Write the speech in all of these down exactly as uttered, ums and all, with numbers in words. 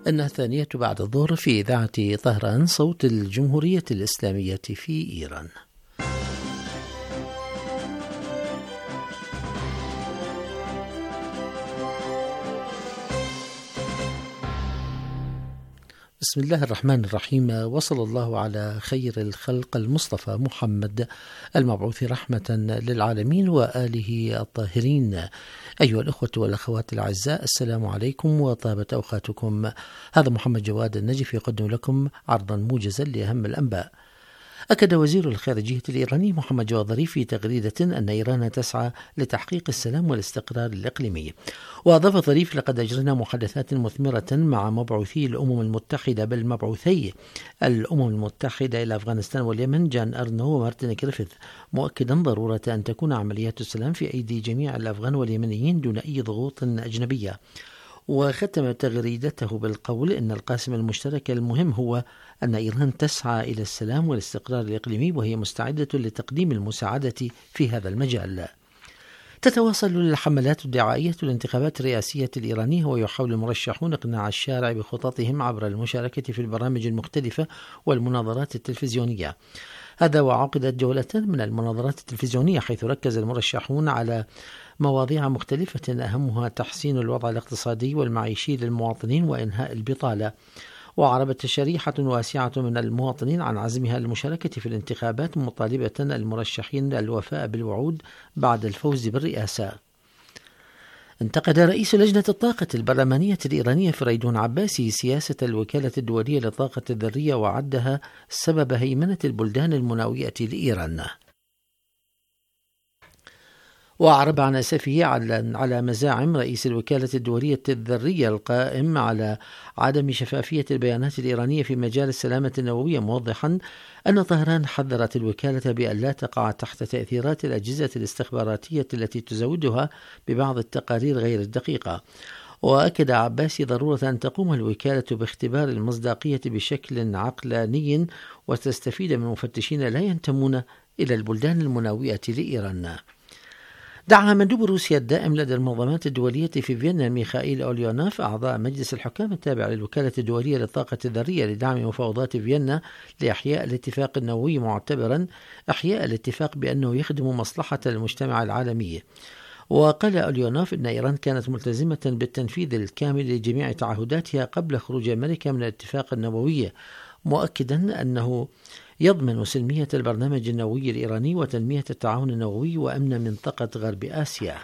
إنها الثانية بعد الظهر في إذاعة طهران صوت الجمهورية الإسلامية في إيران. بسم الله الرحمن الرحيم، وصلى الله على خير الخلق المصطفى محمد المبعوث رحمة للعالمين وآله الطاهرين. أيها الأخوة والأخوات الأعزاء، السلام عليكم وطابت أوقاتكم. هذا محمد جواد النجف يقدم لكم عرضا موجزا لأهم الأنباء. أكد وزير الخارجية الإيراني محمد جواد ظريف في تغريدة أن إيران تسعى لتحقيق السلام والاستقرار الإقليمي. وأضاف ظريف: لقد أجرنا محادثات مثمرة مع مبعوثي الأمم المتحدة بل مبعوثي الأمم المتحدة إلى أفغانستان واليمن جان أرنو ومارتن غريفيث، مؤكدا ضرورة أن تكون عمليات السلام في أيدي جميع الأفغان واليمنيين دون أي ضغوط أجنبية. وختم تغريدته بالقول إن القاسم المشترك المهم هو أن إيران تسعى إلى السلام والاستقرار الإقليمي، وهي مستعدة لتقديم المساعدة في هذا المجال. تتواصل الحملات الدعائية للانتخابات الرئاسية الإيرانية، ويحاول المرشحون إقناع الشارع بخططهم عبر المشاركة في البرامج المختلفة والمناظرات التلفزيونية. هذا وعقدت جولة من المناظرات التلفزيونية حيث ركز المرشحون على مواضيع مختلفة أهمها تحسين الوضع الاقتصادي والمعيشي للمواطنين وإنهاء البطالة. وعربت شريحة واسعة من المواطنين عن عزمها للمشاركة في الانتخابات، مطالبة المرشحين الوفاء بالوعود بعد الفوز بالرئاسة. انتقد رئيس لجنة الطاقة البرلمانية الإيرانية فريدون عباسي سياسة الوكالة الدولية للطاقة الذرية وعدها سبب هيمنة البلدان المناوئة لإيران. وأعرب عن أسفه على مزاعم رئيس الوكالة الدولية الذرية القائم على عدم شفافية البيانات الإيرانية في مجال السلامة النووية، موضحا أن طهران حذرت الوكالة بأن لا تقع تحت تأثيرات الأجهزة الاستخباراتية التي تزودها ببعض التقارير غير الدقيقة. وأكد عباسي ضرورة أن تقوم الوكالة باختبار المصداقية بشكل عقلاني وتستفيد من مفتشين لا ينتمون إلى البلدان المناوئة لإيران. دعا مندوب روسيا الدائم لدى المنظمات الدولية في فيينا ميخائيل أوليونوف أعضاء مجلس الحكام التابع للوكالة الدولية للطاقة الذرية لدعم مفاوضات فيينا لإحياء الاتفاق النووي، معتبرا إحياء الاتفاق بأنه يخدم مصلحة المجتمع العالمي. وقال أوليونوف إن إيران كانت ملتزمة بالتنفيذ الكامل لجميع تعهداتها قبل خروج أمريكا من الاتفاق النووي، مؤكدا أنه يضمن سلمية البرنامج النووي الإيراني وتنمية التعاون النووي وأمن منطقة غرب آسيا.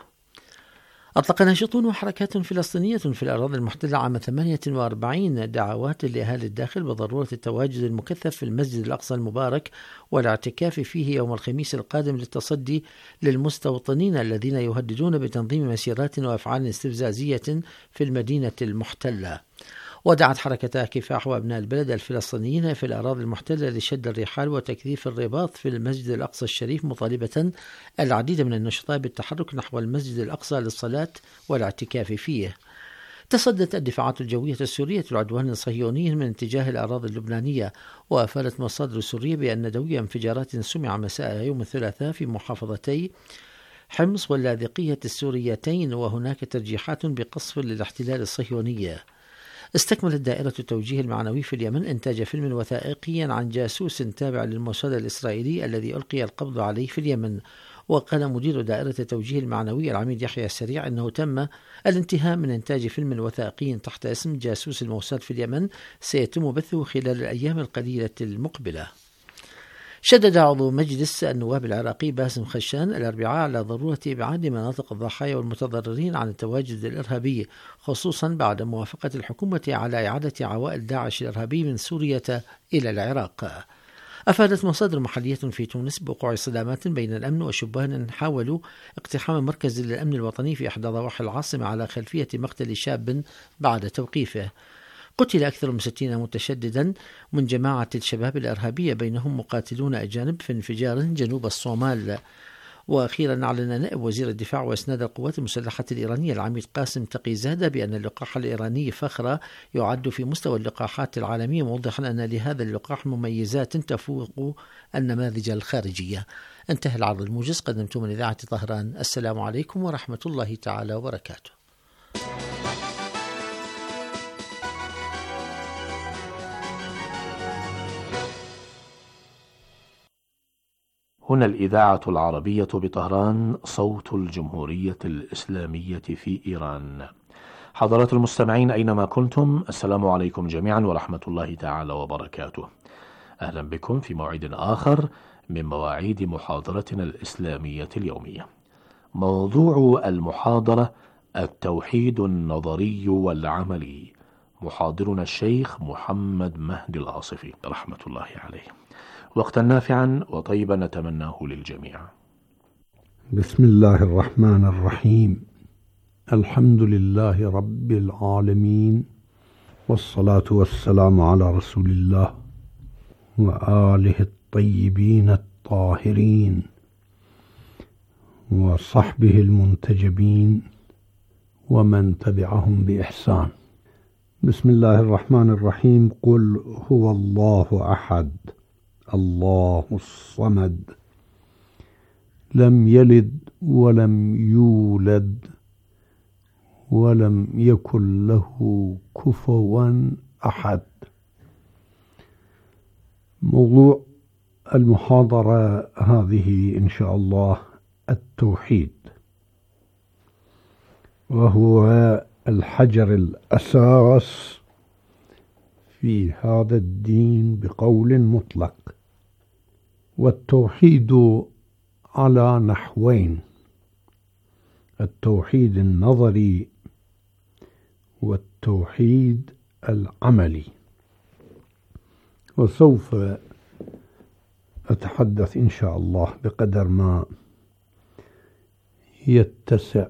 أطلق ناشطون وحركات فلسطينية في الأراضي المحتلة عام ثمانية وأربعين دعوات لأهالي الداخل بضرورة التواجد المكثف في المسجد الأقصى المبارك والاعتكاف فيه يوم الخميس القادم للتصدي للمستوطنين الذين يهددون بتنظيم مسيرات وأفعال استفزازية في المدينة المحتلة. ودعت حركة كفاح وأبناء البلد الفلسطينيين في الأراضي المحتلة لشد الرحال وتكثيف الرباط في المسجد الأقصى الشريف، مطالبة العديد من النشطاء بالتحرك نحو المسجد الأقصى للصلاة والاعتكاف فيه. تصدت الدفاعات الجوية السورية العدوان الصهيوني من اتجاه الأراضي اللبنانية، وأفادت مصادر سورية بأن دوي انفجارات سمع مساء يوم الثلاثاء في محافظتي حمص واللاذقية السوريتين، وهناك ترجيحات بقصف للاحتلال الصهيوني. استكملت دائرة التوجيه المعنوي في اليمن إنتاج فيلم وثائقي عن جاسوس تابع للموساد الإسرائيلي الذي ألقي القبض عليه في اليمن. وقال مدير دائرة التوجيه المعنوي العميد يحيى السريع أنه تم الانتهاء من إنتاج فيلم وثائقي تحت اسم جاسوس الموساد في اليمن سيتم بثه خلال الأيام القليلة المقبلة. شدد عضو مجلس النواب العراقي باسم خشان الأربعاء على ضرورة إبعاد مناطق الضحايا والمتضررين عن التواجد الإرهابي، خصوصا بعد موافقة الحكومة على إعادة عوائل داعش الإرهابي من سوريا إلى العراق. أفادت مصادر محلية في تونس بوقوع صدامات بين الأمن وشبان حاولوا اقتحام مركز للأمن الوطني في إحدى ضواحي العاصمة على خلفية مقتل شاب بعد توقيفه. قتل أكثر من ستين متشددا من جماعة الشباب الإرهابية بينهم مقاتلون أجانب في انفجار جنوب الصومال. وأخيرا أعلن نائب وزير الدفاع وإسناد القوات المسلحة الإيرانية العميد قاسم تقيزادة بأن اللقاح الإيراني فخرة يعد في مستوى اللقاحات العالمية، موضحا أن لهذا اللقاح مميزات تفوق النماذج الخارجية. انتهى العرض الموجز، قدمته من إذاعة طهران. السلام عليكم ورحمة الله تعالى وبركاته. هنا الإذاعة العربية بطهران، صوت الجمهورية الإسلامية في إيران. حضرات المستمعين أينما كنتم، السلام عليكم جميعا ورحمة الله تعالى وبركاته. أهلا بكم في موعد آخر من مواعيد محاضرتنا الإسلامية اليومية. موضوع المحاضرة التوحيد النظري والعملي. محاضرنا الشيخ محمد مهدي العاصفي رحمة الله عليه. وقتا نافعا وطيبا نتمناه للجميع. بسم الله الرحمن الرحيم. الحمد لله رب العالمين، والصلاة والسلام على رسول الله وآله الطيبين الطاهرين وصحبه المنتجبين ومن تبعهم بإحسان. بسم الله الرحمن الرحيم. قل هو الله أحد الله الصمد لم يلد ولم يولد ولم يكن له كفوا أحد. موضوع المحاضرة هذه إن شاء الله التوحيد، وهو الحجر الأساس في هذا الدين بقول مطلق. والتوحيد على نحوين: التوحيد النظري والتوحيد العملي. وسوف أتحدث إن شاء الله بقدر ما يتسع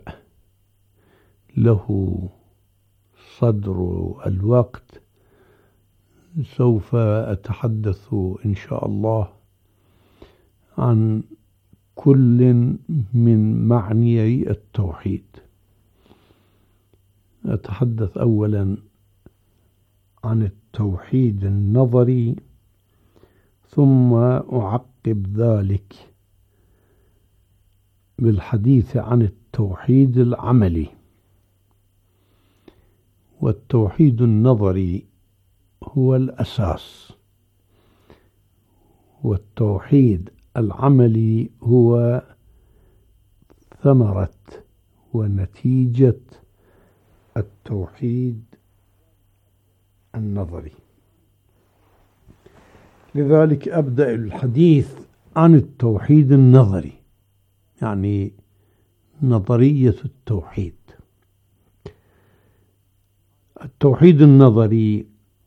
له صدر الوقت. سوف أتحدث إن شاء الله عن كل من معنيي التوحيد. أتحدث أولا عن التوحيد النظري، ثم أعقب ذلك بالحديث عن التوحيد العملي. والتوحيد النظري هو الأساس، والتوحيد العملي هو ثمرة ونتيجة التوحيد النظري. لذلك أبدأ الحديث عن التوحيد النظري، يعني نظرية التوحيد. التوحيد النظري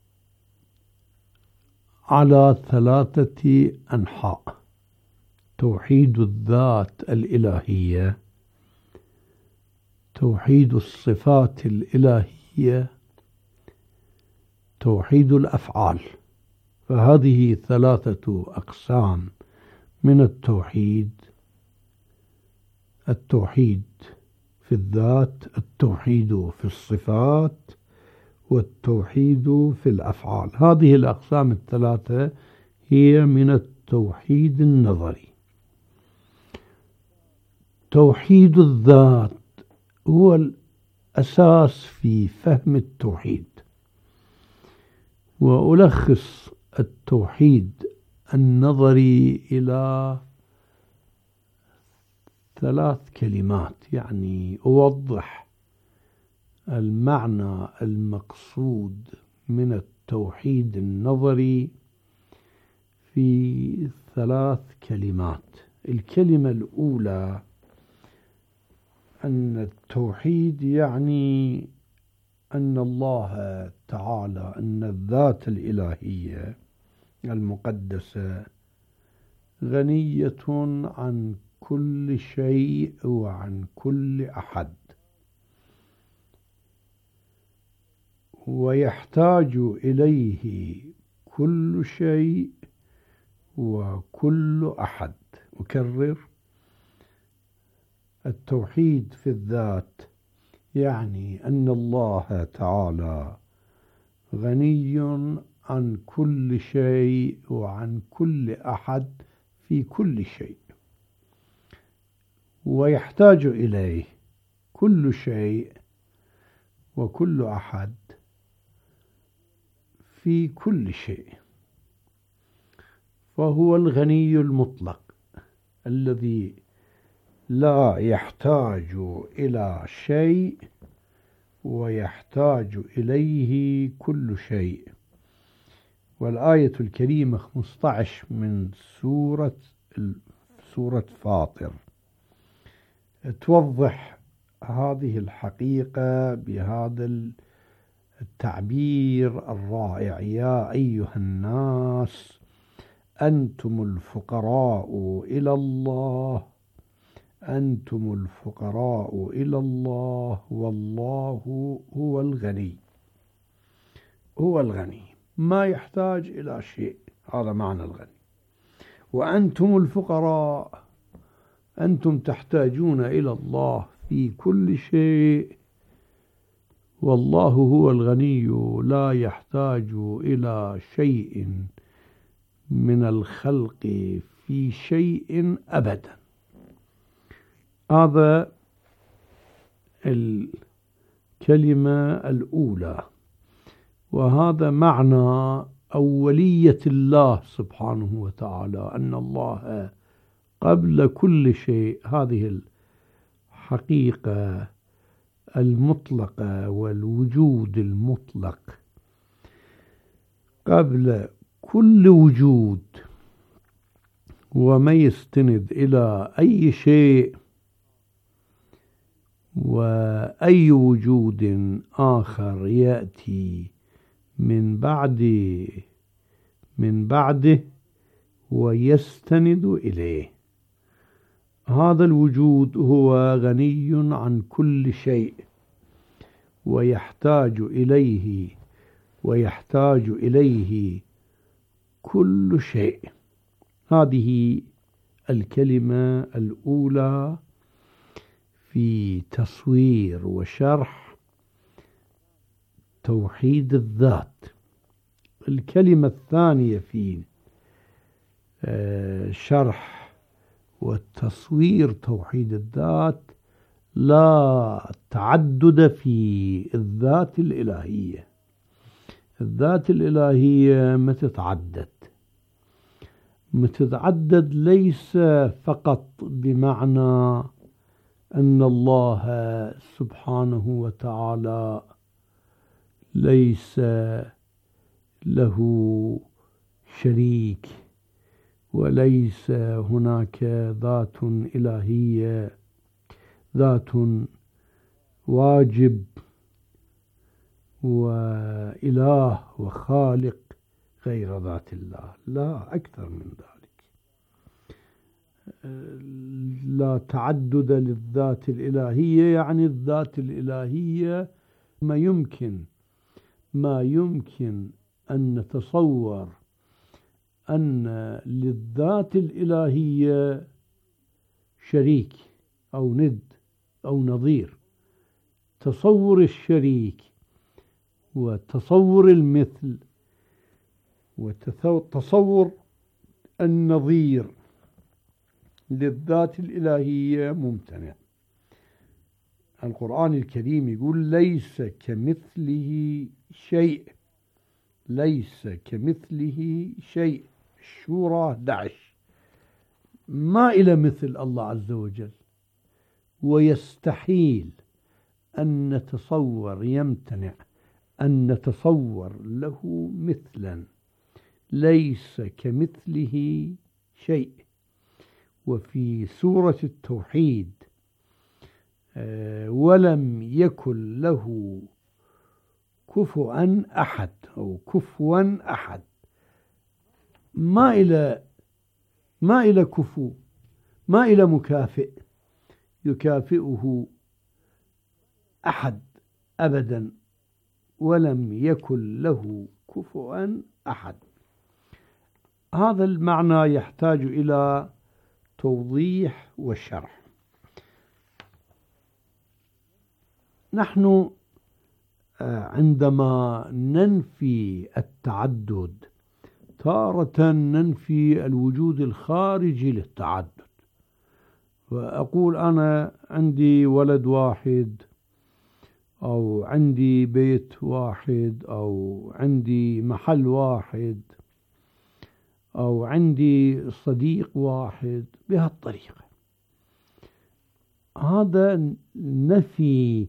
على ثلاثة أنحاء: توحيد الذات الإلهية، توحيد الصفات الإلهية، توحيد الأفعال. فهذه ثلاثة أقسام من التوحيد: التوحيد في الذات، التوحيد في الصفات، والتوحيد في الأفعال. هذه الأقسام الثلاثة هي من التوحيد النظري. توحيد الذات هو الأساس في فهم التوحيد. وألخص التوحيد النظري إلى ثلاث كلمات، يعني أوضح المعنى المقصود من التوحيد النظري في ثلاث كلمات. الكلمة الأولى أن التوحيد يعني أن الله تعالى، أن الذات الإلهية المقدسة غنية عن كل شيء وعن كل أحد، ويحتاج إليه كل شيء وكل أحد. أكرر: التوحيد في الذات يعني أن الله تعالى غني عن كل شيء وعن كل أحد في كل شيء، ويحتاج إليه كل شيء وكل أحد في كل شيء، فهو الغني المطلق الذي لا يحتاج إلى شيء ويحتاج إليه كل شيء. والآية الكريمة خمسة عشر من سورة سورة فاطر توضح هذه الحقيقة بهذا التعبير الرائع: يا أيها الناس أنتم الفقراء إلى الله أنتم الفقراء إلى الله والله هو الغني. هو الغني، ما يحتاج إلى شيء، هذا معنى الغني. وأنتم الفقراء، أنتم تحتاجون إلى الله في كل شيء، والله هو الغني لا يحتاج إلى شيء من الخلق في شيء أبدا. هذا الكلمة الأولى، وهذا معنى أولية الله سبحانه وتعالى، أن الله قبل كل شيء. هذه الحقيقة المطلقة والوجود المطلق قبل كل وجود، وما يستند إلى أي شيء وأي وجود آخر يأتي من بعد من بعده ويستند إليه. هذا الوجود هو غني عن كل شيء ويحتاج إليه ويحتاج إليه كل شيء. هذه الكلمة الأولى في تصوير وشرح توحيد الذات. الكلمة الثانية في شرح والتصوير توحيد الذات: لا تعدد في الذات الإلهية. الذات الإلهية ما تتعدد ما تتعدد ليس فقط بمعنى أن الله سبحانه وتعالى ليس له شريك وليس هناك ذات إلهية، ذات واجب وإله وخالق غير ذات الله، لا، أكثر من ذلك. لا تعدد للذات الإلهية، يعني الذات الإلهية ما يمكن ما يمكن أن نتصور أن للذات الإلهية شريك أو ند أو نظير. تصور الشريك وتصور المثل وتصور النظير للذات الإلهية ممتنع. القرآن الكريم يقول: ليس كمثله شيء، ليس كمثله شيء. الشورى أحد عشر. ما إلى مثل الله عز وجل، ويستحيل أن نتصور، يمتنع أن نتصور له مثلا. ليس كمثله شيء. وفي سورة التوحيد: ولم يكن له كفوا أحد أو كفوا أحد. ما إلى ما إلى كفو، ما إلى مكافئ يكافئه أحد أبدا. ولم يكن له كفوا أحد. هذا المعنى يحتاج إلى توضيح وشرح. نحن عندما ننفي التعدد تارة ننفي الوجود الخارجي للتعدد. وأقول أنا عندي ولد واحد، أو عندي بيت واحد، أو عندي محل واحد، أو عندي صديق واحد بهالطريقة. هذا نفي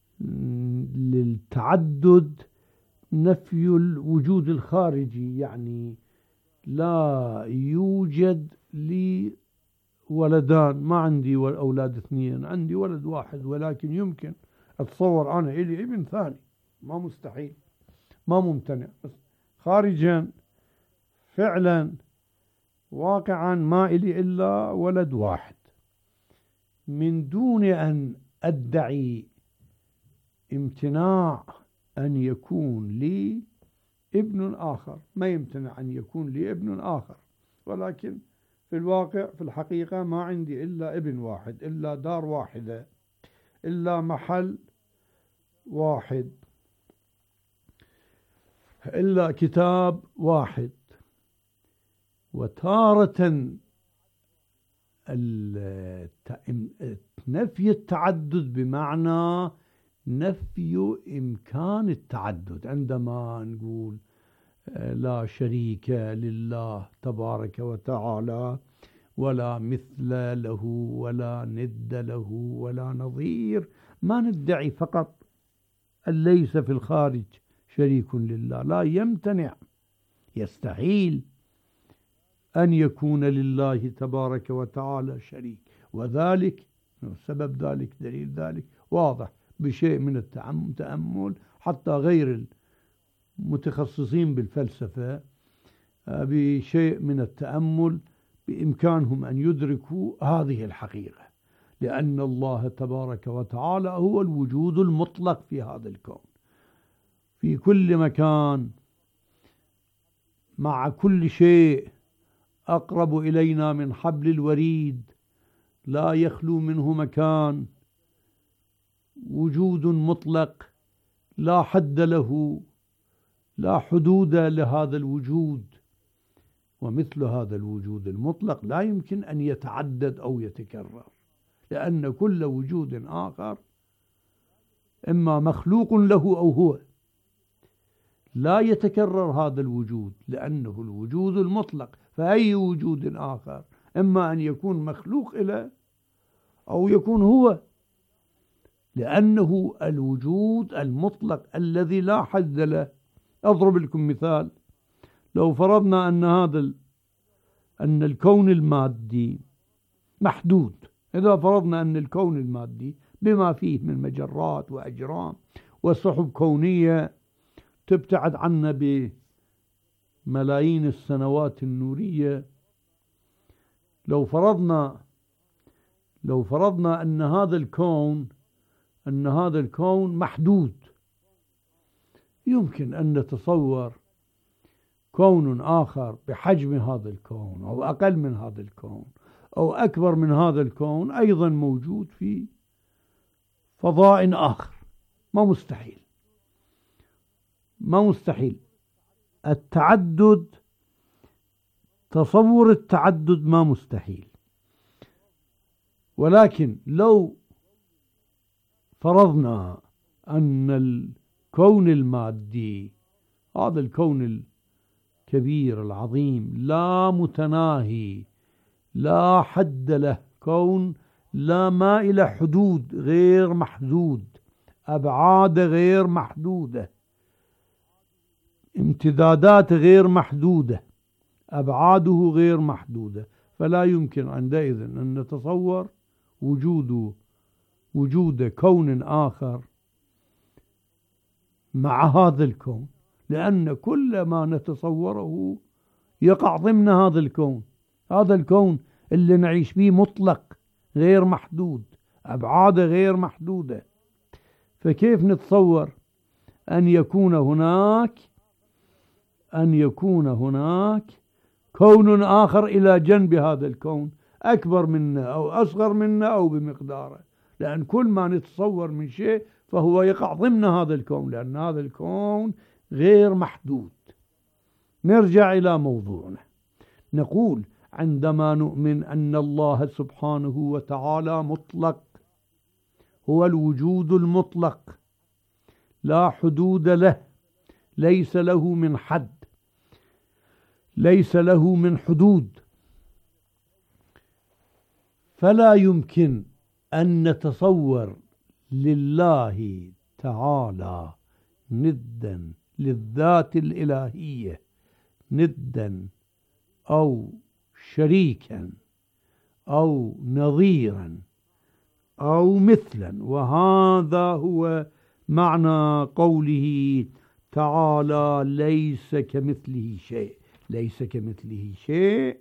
للتعدد، نفي الوجود الخارجي، يعني لا يوجد لي ولدان، ما عندي أولاد اثنين، عندي ولد واحد، ولكن يمكن أتصور أنا إلي ابن ثاني، ما مستحيل، ما ممتنع، بس خارجا فعلا واقعا ما إلي إلا ولد واحد، من دون أن أدعي امتناع أن يكون لي ابن آخر. ما يمتنع أن يكون لي ابن آخر، ولكن في الواقع في الحقيقة ما عندي إلا ابن واحد، إلا دار واحدة، إلا محل واحد، إلا كتاب واحد. وتارة نفي التعدد بمعنى نفي إمكان التعدد، عندما نقول لا شريك لله تبارك وتعالى، ولا مثل له، ولا ند له، ولا نظير، ما ندعي فقط أن ليس في الخارج شريك لله، لا، يمتنع، يستحيل أن يكون لله تبارك وتعالى شريك. وذلك سبب ذلك، دليل ذلك واضح بشيء من التأمل، حتى غير المتخصصين بالفلسفة بشيء من التأمل بإمكانهم أن يدركوا هذه الحقيقة، لأن الله تبارك وتعالى هو الوجود المطلق في هذا الكون، في كل مكان، مع كل شيء، أقرب إلينا من حبل الوريد، لا يخلو منه مكان، وجود مطلق لا حد له، لا حدود لهذا الوجود. ومثل هذا الوجود المطلق لا يمكن أن يتعدد أو يتكرر، لأن كل وجود آخر إما مخلوق له أو هو، لا يتكرر هذا الوجود، لأنه الوجود المطلق. فأي وجود آخر إما أن يكون مخلوق له أو يكون هو، لأنه الوجود المطلق الذي لا حد له. أضرب لكم مثال، لو فرضنا أن هذا ال... أن الكون المادي محدود، إذا فرضنا أن الكون المادي بما فيه من مجرات وأجرام وسحب كونية تبتعد عنا بملايين السنوات النورية، لو فرضنا لو فرضنا أن هذا الكون أن هذا الكون محدود، يمكن أن نتصور كون آخر بحجم هذا الكون أو أقل من هذا الكون أو أكبر من هذا الكون أيضا موجود في فضاء آخر. ما مستحيل، ما مستحيل التعدد، تصور التعدد ما مستحيل. ولكن لو فرضنا أن الكون المادي، هذا الكون الكبير العظيم لا متناهي، لا حد له، كون لا ما إلى حدود، غير محدود، أبعاد غير محدودة، امتدادات غير محدودة، أبعاده غير محدودة، فلا يمكن عندئذ أن نتصور وجود وجود كون آخر مع هذا الكون، لأن كل ما نتصوره يقع ضمن هذا الكون. هذا الكون اللي نعيش فيه مطلق غير محدود، أبعاده غير محدودة، فكيف نتصور أن يكون هناك أن يكون هناك كون آخر إلى جنب هذا الكون، أكبر منا أو أصغر منا أو بمقداره؟ لأن كل ما نتصور من شيء فهو يقع ضمن هذا الكون، لأن هذا الكون غير محدود. نرجع إلى موضوعنا، نقول عندما نؤمن أن الله سبحانه وتعالى مطلق، هو الوجود المطلق لا حدود له، ليس له من حد، ليس له من حدود، فلا يمكن أن نتصور لله تعالى ندا للذات الإلهية، ندا أو شريكا أو نظيرا أو مثلا. وهذا هو معنى قوله تعالى ليس كمثله شيء. ليس كمثله شيء،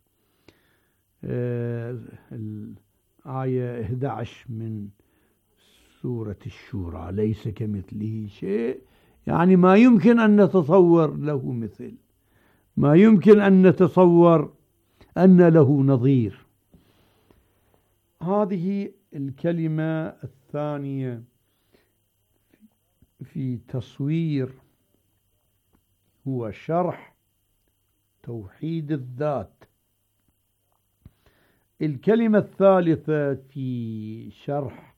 آه الآية أحد عشر من سورة الشورى، ليس كمثله شيء، يعني ما يمكن أن نتصور له مثل، ما يمكن أن نتصور أن له نظير. هذه الكلمة الثانية في تصوير هو شرح توحيد الذات. الكلمة الثالثة في شرح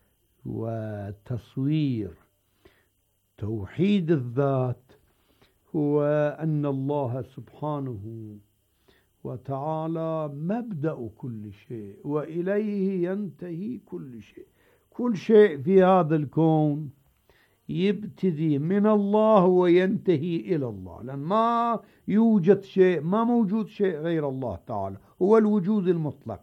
وتصوير توحيد الذات هو أن الله سبحانه وتعالى مبدأ كل شيء وإليه ينتهي كل شيء. كل شيء في هذا الكون يبتدي من الله وينتهي إلى الله، لأن ما يوجد شيء، ما موجود شيء غير الله تعالى، هو الوجود المطلق،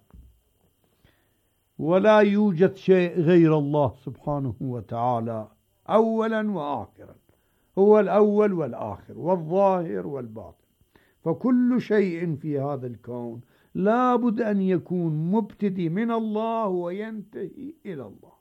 ولا يوجد شيء غير الله سبحانه وتعالى أولا وآخرا، هو الأول والآخر والظاهر والباطن. فكل شيء في هذا الكون لا بد أن يكون مبتدي من الله وينتهي إلى الله.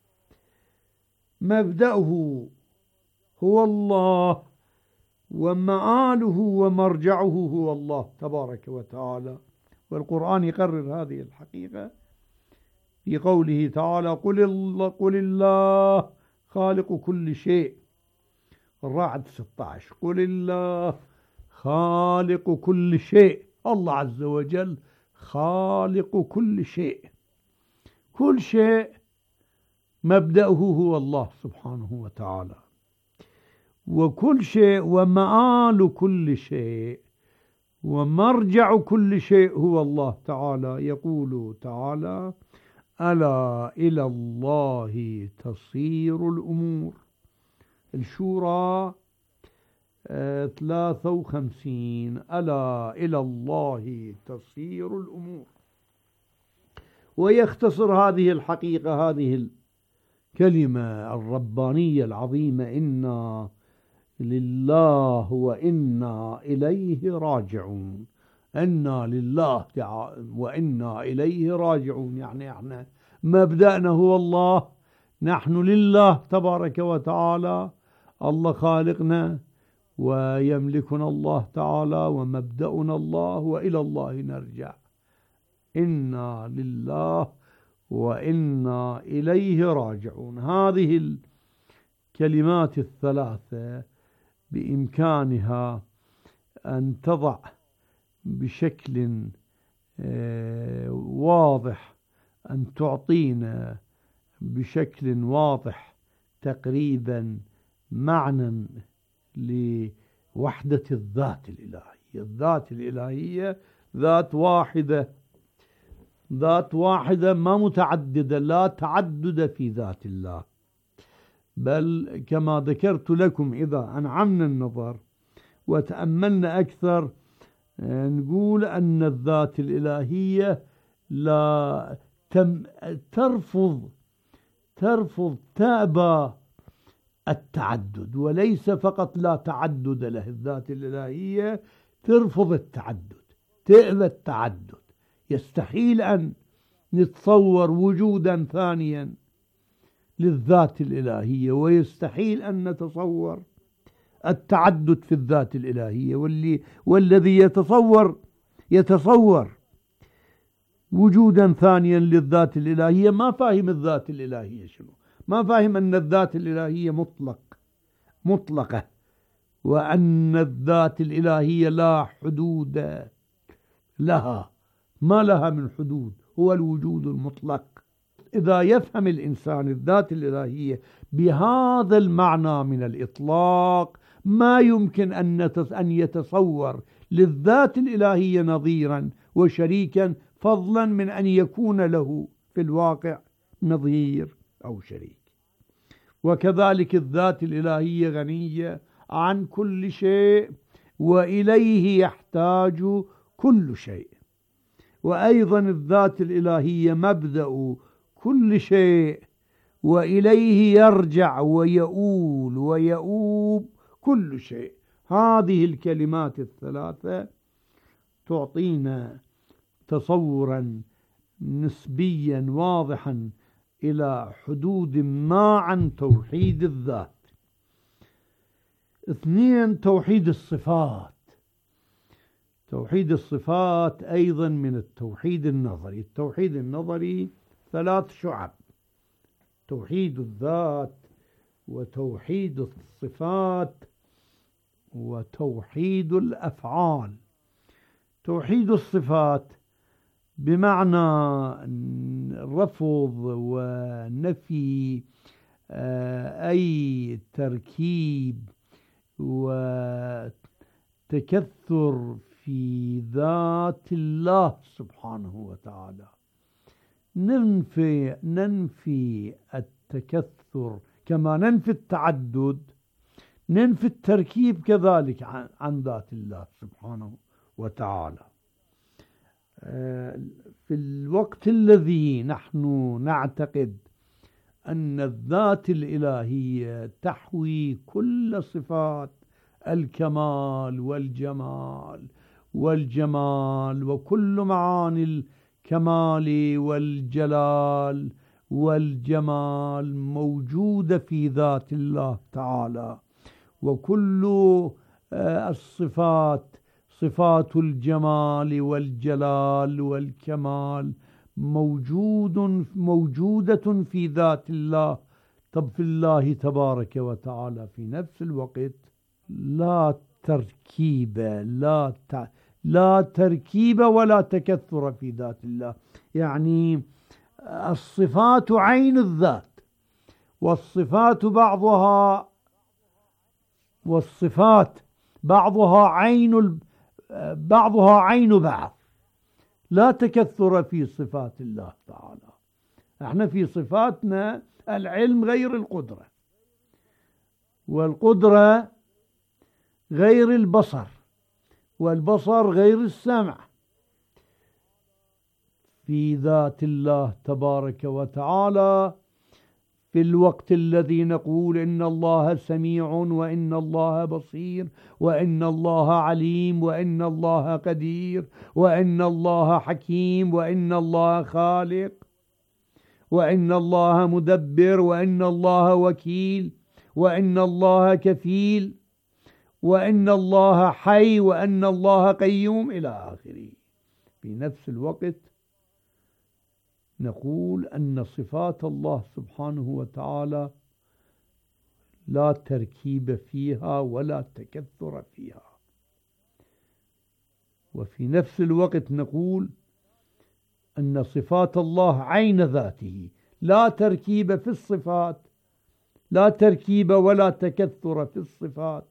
مبدأه هو الله، ومآله ومرجعه هو الله تبارك وتعالى. والقرآن يقرر هذه الحقيقة في قوله تعالى قل الله, قل الله خالق كل شيء. الرعد ستة عشر قل الله خالق كل شيء. الله عز وجل خالق كل شيء، كل شيء مبدأه هو الله سبحانه وتعالى، وكل شيء ومآل كل شيء ومرجع كل شيء هو الله تعالى. يقول تعالى ألا إلى الله تصير الأمور. الشورى ثلاثة وخمسين ألا إلى الله تصير الأمور. ويختصر هذه الحقيقة، هذه الكلمة الربانية العظيمة إنا لله وإنا إليه راجعون. إنا لله وإنا إليه راجعون، يعني احنا مبدأنا هو الله، نحن لله تبارك وتعالى، الله خالقنا ويملكنا الله تعالى ومبدأنا الله وإلى الله نرجع. إنا لله وإنا إليه راجعون. هذه الكلمات الثلاثة بإمكانها أن تضع بشكل واضح، أن تعطينا بشكل واضح تقريبا معنى لوحدة الذات الإلهية. الذات الإلهية ذات واحدة، ذات واحدة ما متعددة، لا تعدد في ذات الله. بل كما ذكرت لكم إذا أنعمنا النظر وتأملنا أكثر نقول أن الذات الإلهية لا تم ترفض ترفض تأبى التعدد، وليس فقط لا تعدد له، الذات الإلهية ترفض التعدد، تأبى التعدد. يستحيل أن نتصور وجودا ثانيا للذات الإلهية، ويستحيل أن نتصور التعدد في الذات الإلهية. واللي والذي يتصور يتصور وجودا ثانيا للذات الإلهية ما فاهم الذات الإلهية شنو، ما فاهم أن الذات الإلهية مطلق مطلقة، وأن الذات الإلهية لا حدود لها، ما لها من حدود، هو الوجود المطلق. إذا يفهم الإنسان الذات الإلهية بهذا المعنى من الإطلاق ما يمكن أن يتصور للذات الإلهية نظيرا وشريكا، فضلا من أن يكون له في الواقع نظير أو شريك. وكذلك الذات الإلهية غنية عن كل شيء، وإليه يحتاج كل شيء. وأيضا الذات الإلهية مبدأ كل شيء، وإليه يرجع ويؤول ويؤوب كل شيء. هذه الكلمات الثلاثة تعطينا تصورا نسبيا واضحا إلى حدود ما عن توحيد الذات. اثنين، توحيد الصفات. توحيد الصفات أيضا من التوحيد النظري. التوحيد النظري ثلاث شعب: توحيد الذات، وتوحيد الصفات، وتوحيد الأفعال. توحيد الصفات بمعنى رفض ونفي أي تركيب وتكثر في ذات الله سبحانه وتعالى. ننفي ننفي التكثر كما ننفي التعدد، ننفي التركيب كذلك عن, عن ذات الله سبحانه وتعالى. في الوقت الذي نحن نعتقد أن الذات الإلهية تحوي كل صفات الكمال والجمال والجمال وكل معاني الكمال والجلال والجمال موجودة في ذات الله تعالى، وكل الصفات صفات الجمال والجلال والكمال موجود موجودة في ذات الله. طب في الله تبارك وتعالى في نفس الوقت لا تركيب لا ت... لا تركيب ولا تكثر في ذات الله. يعني الصفات عين الذات، والصفات بعضها والصفات بعضها عين ال... بعضها عين بعض. لا تكثر في صفات الله تعالى. احنا في صفاتنا العلم غير القدرة، والقدرة غير البصر، والبصر غير السمع. في ذات الله تبارك وتعالى في الوقت الذي نقول إن الله سميع وإن الله بصير وإن الله عليم وإن الله قدير وإن الله حكيم وإن الله خالق وإن الله مدبر وإن الله وكيل وإن الله كفيل وإن الله حي وإن الله قيوم إلى آخره. في نفس الوقت نقول أن صفات الله سبحانه وتعالى لا تركيب فيها ولا تكثر فيها. وفي نفس الوقت نقول أن صفات الله عين ذاته، لا تركيب في الصفات، لا تركيب ولا تكثر في الصفات،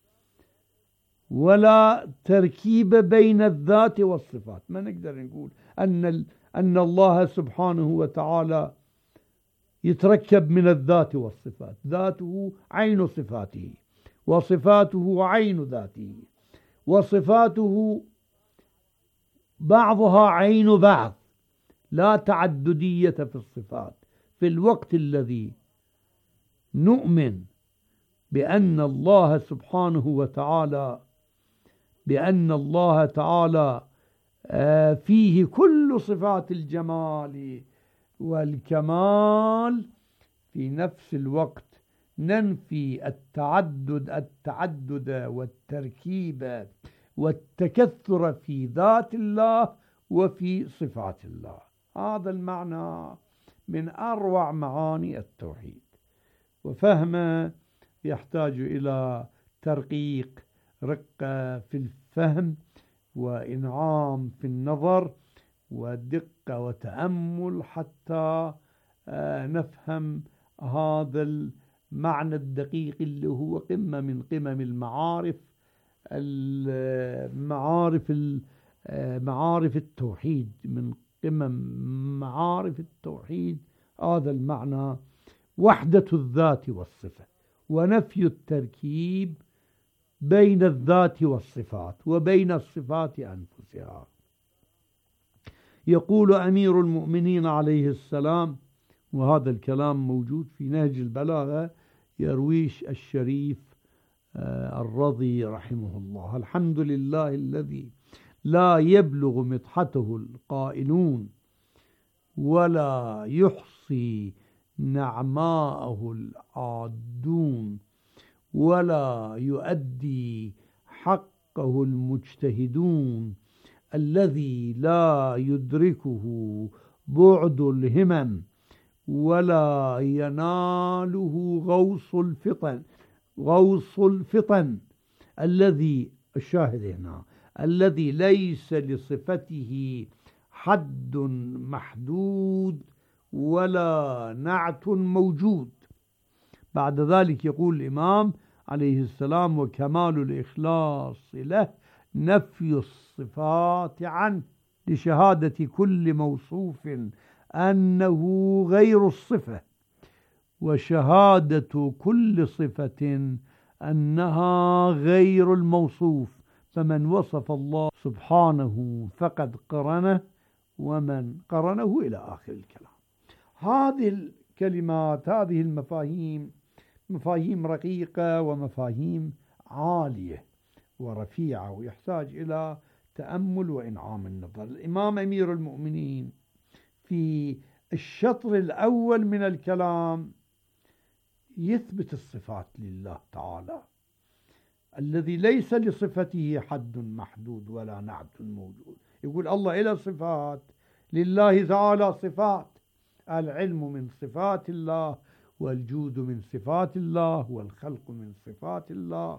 ولا تركيب بين الذات والصفات. ما نقدر نقول أن أن الله سبحانه وتعالى يتركب من الذات والصفات. ذاته عين صفاته، وصفاته عين ذاته، وصفاته بعضها عين بعض. لا تعددية في الصفات. في الوقت الذي نؤمن بأن الله سبحانه وتعالى بأن الله تعالى فيه كل صفات الجمال والكمال، في نفس الوقت ننفي التعدد التعدد والتركيب والتكثر في ذات الله وفي صفات الله. هذا المعنى من أروع معاني التوحيد، وفهمه يحتاج إلى ترقيق، رقة في الفهم، وإنعام في النظر، ودقة وتأمل حتى نفهم هذا المعنى الدقيق اللي هو قمة من قمم المعارف معارف معارف التوحيد، من قمم معارف التوحيد هذا المعنى، وحدة الذات والصفة ونفي التركيب بين الذات والصفات وبين الصفات أنفسها. يقول أمير المؤمنين عليه السلام، وهذا الكلام موجود في نهج البلاغة يرويش الشريف الرضي رحمه الله: الحمد لله الذي لا يبلغ مدحته القائلون ولا يحصي نعماءه العادون ولا يؤدي حقه المجتهدون، الذي لا يدركه بعد الهمم ولا يناله غوص الفطن غوص الفطن الذي الشاهد هنا الذي ليس لصفته حد محدود ولا نعت موجود. بعد ذلك يقول الإمام عليه السلام: وكمال الإخلاص له نفي الصفات عنه، لشهادة كل موصوف أنه غير الصفة، وشهادة كل صفة أنها غير الموصوف، فمن وصف الله سبحانه فقد قرنه ومن قرنه، إلى آخر الكلام. هذه الكلمات، هذه المفاهيم مفاهيم رقيقة ومفاهيم عالية ورفيعة، ويحتاج إلى تأمل وإنعام النظر. الإمام أمير المؤمنين في الشطر الأول من الكلام يثبت الصفات لله تعالى الذي ليس لصفته حد محدود ولا نعت موجود. يقول الله إلى صفات، لله تعالى صفات، العلم من صفات الله، والجود من صفات الله، والخلق من صفات الله،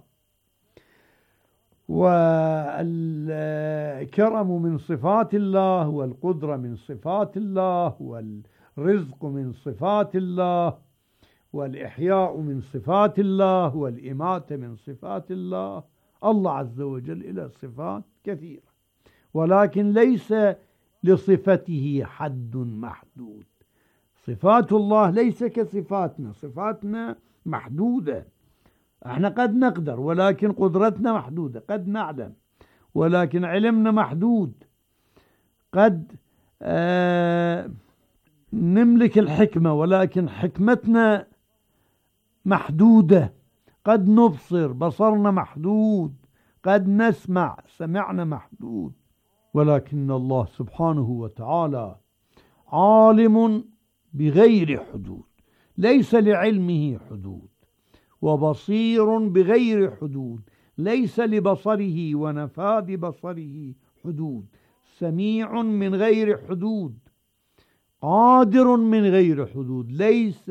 والكرم من صفات الله، والقدرة من صفات الله، والرزق من صفات الله، والإحياء من صفات الله، والإماتة من صفات الله. الله عز وجل إلى صفات كثيرة، ولكن ليس لصفته حد محدود. صفات الله ليس كصفاتنا، صفاتنا محدودة، احنا قد نقدر ولكن قدرتنا محدودة، قد نعلم ولكن علمنا محدود، قد آه نملك الحكمة ولكن حكمتنا محدودة، قد نبصر بصرنا محدود، قد نسمع سمعنا محدود، ولكن الله سبحانه وتعالى عالم بغير حدود، ليس لعلمه حدود، وبصير بغير حدود، ليس لبصره ونفاذ بصره حدود، سميع من غير حدود، قادر من غير حدود، ليس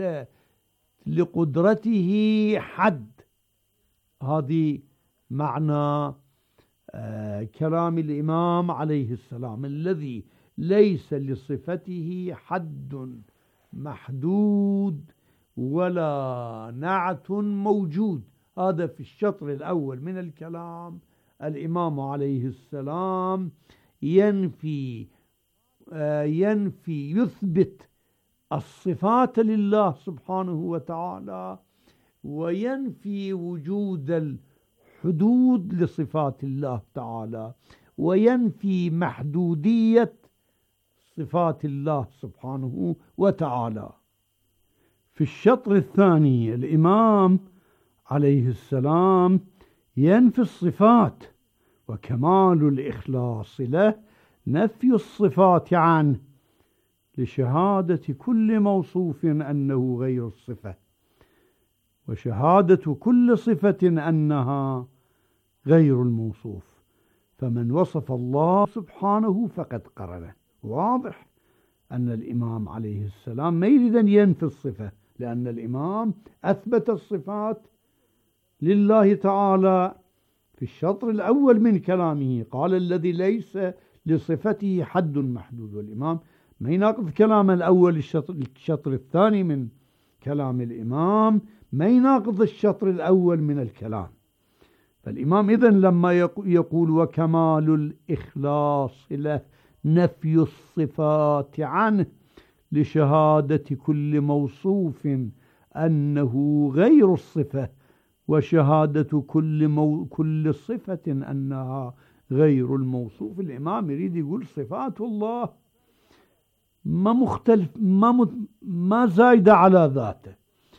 لقدرته حد. هذه معنى آه كلام الإمام عليه السلام: الذي ليس لصفته حد محدود ولا نعت موجود. هذا في الشطر الأول من الكلام. الإمام عليه السلام ينفي آه ينفي يثبت الصفات لله سبحانه وتعالى، وينفي وجود الحدود لصفات الله تعالى، وينفي محدودية صفات الله سبحانه وتعالى. في الشطر الثاني الإمام عليه السلام ينفي الصفات، وكمال الإخلاص له نفي الصفات عنه، لشهادة كل موصوف أنه غير الصفة، وشهادة كل صفة أنها غير الموصوف، فمن وصف الله سبحانه فقد قرنه. واضح أن الإمام عليه السلام ما يريد أن ينفي الصفة، لأن الإمام أثبت الصفات لله تعالى في الشطر الأول من كلامه، قال الذي ليس لصفته حد محدود، والإمام ما يناقض كلام الأول. الشطر, الشطر الثاني من كلام الإمام ما يناقض الشطر الأول من الكلام، فالإمام إذن لما يقول وكمال الإخلاص له نفي الصفات عنه لشهادة كل موصوف أنه غير الصفة، وشهادة كل, مو كل صفة أنها غير الموصوف. الإمام يريد يقول صفات الله ما مختلف، ما, ما زايدة على ذاته،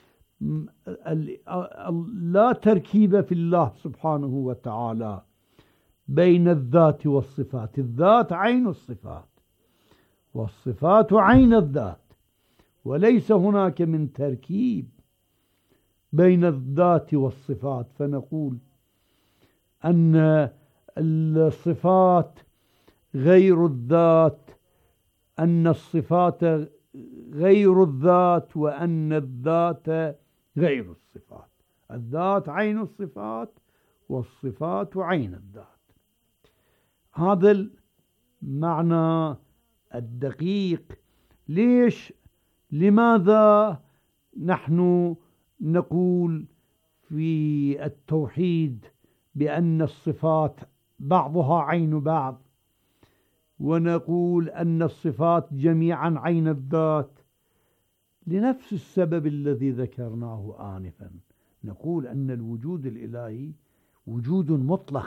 لا تركيب في الله سبحانه وتعالى بين الذات والصفات. الذات عين الصفات والصفات عين الذات، وليس هناك من تركيب بين الذات والصفات. فنقول أن الصفات غير الذات، أن الصفات غير الذات، وأن الذات غير الصفات. الذات عين الصفات والصفات عين الذات. هذا المعنى الدقيق. ليش؟ لماذا نحن نقول في التوحيد بأن الصفات بعضها عين بعض، ونقول أن الصفات جميعا عين الذات؟ لنفس السبب الذي ذكرناه آنفا. نقول أن الوجود الإلهي وجود مطلق،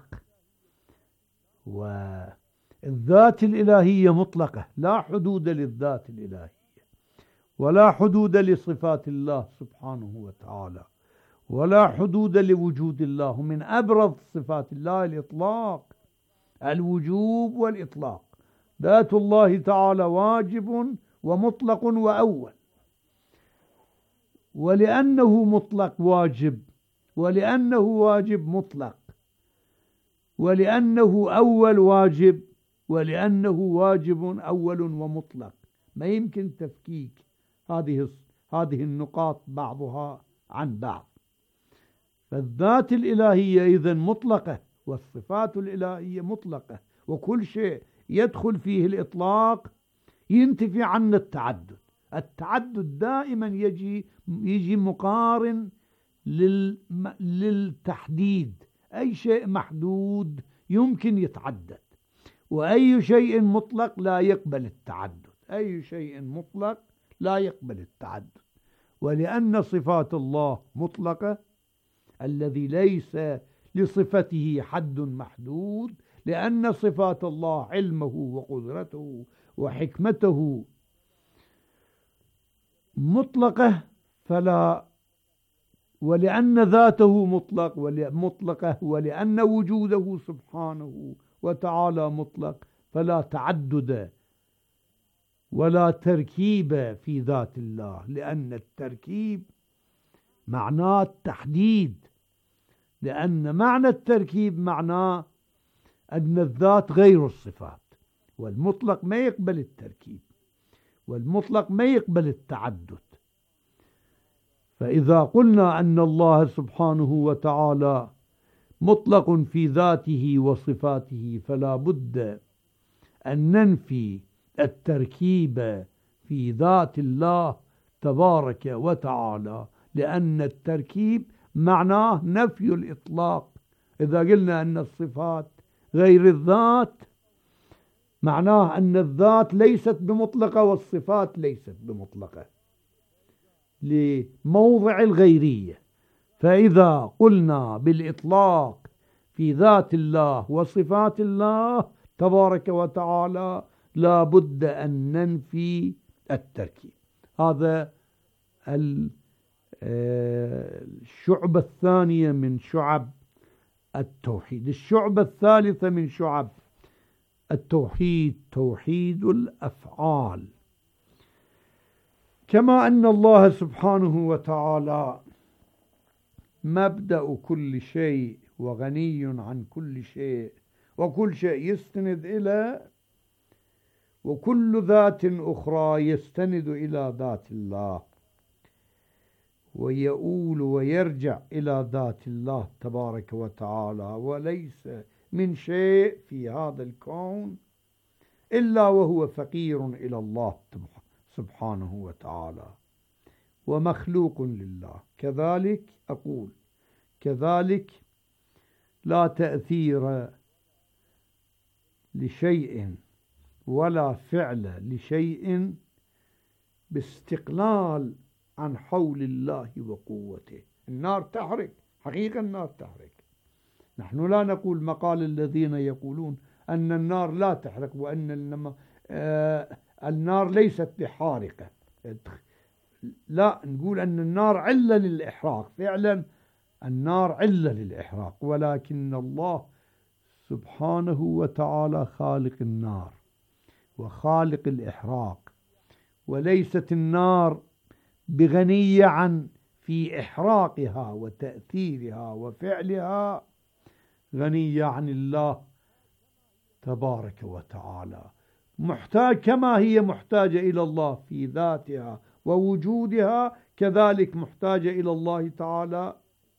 والذات الإلهية مطلقة، لا حدود للذات الإلهية ولا حدود لصفات الله سبحانه وتعالى ولا حدود لوجود الله. من أبرز صفات الله الإطلاق، الوجوب والإطلاق. ذات الله تعالى واجب ومطلق وأول، ولأنه مطلق واجب، ولأنه واجب مطلق، ولأنه أول واجب، ولأنه واجب أول ومطلق. ما يمكن تفكيك هذه هذه النقاط بعضها عن بعض. فالذات الإلهية إذن مطلقة، والصفات الإلهية مطلقة، وكل شيء يدخل فيه الإطلاق ينتفي عنه التعدد. التعدد دائما يجي يجي مقارن للتحديد. أي شيء محدود يمكن يتعدد، وأي شيء مطلق لا يقبل التعدد. أي شيء مطلق لا يقبل التعدد. ولأن صفات الله مطلقة، الذي ليس لصفته حد محدود، لأن صفات الله علمه وقدرته وحكمته مطلقة، فلا ولأن ذاته مطلق مطلقة، ولأن وجوده سبحانه وتعالى مطلق، فلا تعدد ولا تركيب في ذات الله. لأن التركيب معناه التحديد، لأن معنى التركيب معناه أن الذات غير الصفات، والمطلق ما يقبل التركيب، والمطلق ما يقبل التعدد. فإذا قلنا أن الله سبحانه وتعالى مطلق في ذاته وصفاته، فلا بد أن ننفي التركيب في ذات الله تبارك وتعالى، لأن التركيب معناه نفي الإطلاق. إذا قلنا أن الصفات غير الذات، معناه أن الذات ليست بمطلقة والصفات ليست بمطلقة لموضع الغيرية. فإذا قلنا بالإطلاق في ذات الله وصفات الله تبارك وتعالى، لا بد أن ننفي التركيب. هذا الشعبة الثانية من شعب التوحيد. الشعبة الثالثة من شعب التوحيد توحيد الأفعال. كما أن الله سبحانه وتعالى مبدأ كل شيء وغني عن كل شيء، وكل شيء يستند إلى، وكل ذات أخرى يستند إلى ذات الله، ويؤول ويرجع إلى ذات الله تبارك وتعالى. وليس من شيء في هذا الكون إلا وهو فقير إلى الله سبحانه وتعالى ومخلوق لله. كذلك أقول كذلك لا تأثير لشيء ولا فعل لشيء باستقلال عن حول الله وقوته. النار تحرق، حقيقة النار تحرق. نحن لا نقول مقال الذين يقولون أن النار لا تحرق وأن النما آه النار ليست بحارقة. لا، نقول أن النار علة للإحراق. فعلا النار علة للإحراق، ولكن الله سبحانه وتعالى خالق النار وخالق الإحراق، وليست النار بغنية عن في إحراقها وتأثيرها وفعلها، غنية عن الله تبارك وتعالى. محتاج كما هي محتاجة إلى الله في ذاتها ووجودها، كذلك محتاجة إلى الله تعالى